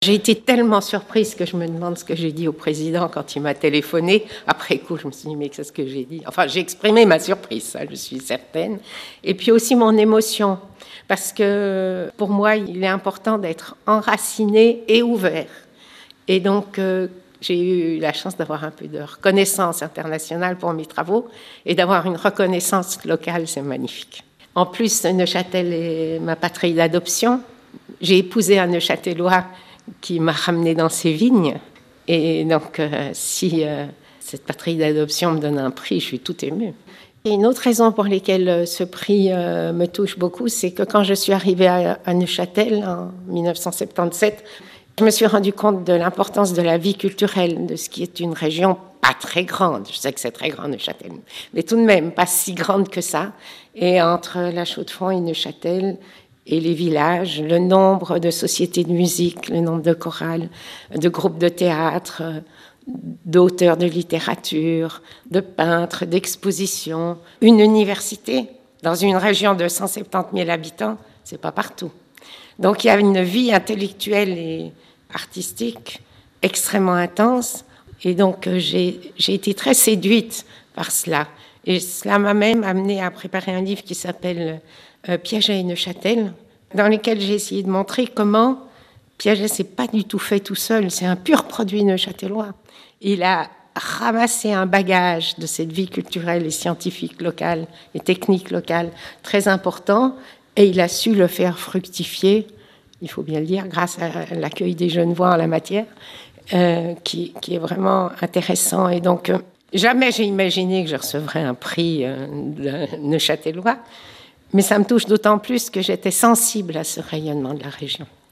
J'ai été tellement surprise que je me demande ce que j'ai dit au président quand il m'a téléphoné. Après coup, je me suis dit, mais qu'est-ce que j'ai dit? Enfin, j'ai exprimé ma surprise, ça, je suis certaine. Et puis aussi mon émotion, parce que pour moi, il est important d'être enraciné et ouvert. Et donc, j'ai eu la chance d'avoir un peu de reconnaissance internationale pour mes travaux et d'avoir une reconnaissance locale, c'est magnifique. En plus, Neuchâtel est ma patrie d'adoption. J'ai épousé un Neuchâtelois qui m'a ramené dans ses vignes. Et donc, si cette patrie d'adoption me donne un prix, je suis tout émue. Et une autre raison pour laquelle ce prix me touche beaucoup, c'est que quand je suis arrivée à Neuchâtel en 1977, je me suis rendu compte de l'importance de la vie culturelle, de ce qui est une région pas très grande. Je sais que c'est très grand, Neuchâtel, mais tout de même pas si grande que ça. Et entre la Chaux-de-Fonds et Neuchâtel, et les villages, le nombre de sociétés de musique, le nombre de chorales, de groupes de théâtre, d'auteurs de littérature, de peintres, d'expositions, une université dans une région de 170 000 habitants, c'est pas partout. Donc il y a une vie intellectuelle et artistique extrêmement intense, et donc j'ai été très séduite par cela. Et cela m'a même amenée à préparer un livre qui s'appelle Piaget et Neuchâtel, dans lequel j'ai essayé de montrer comment Piaget s'est pas du tout fait tout seul, c'est un pur produit neuchâtelois. Il a ramassé un bagage de cette vie culturelle et scientifique locale et technique locale très important, et il a su le faire fructifier, il faut bien le dire, grâce à l'accueil des Genevois en la matière, qui est vraiment intéressant. Et donc, jamais j'ai imaginé que je recevrais un prix neuchâtelois, mais ça me touche d'autant plus que j'étais sensible à ce rayonnement de la région.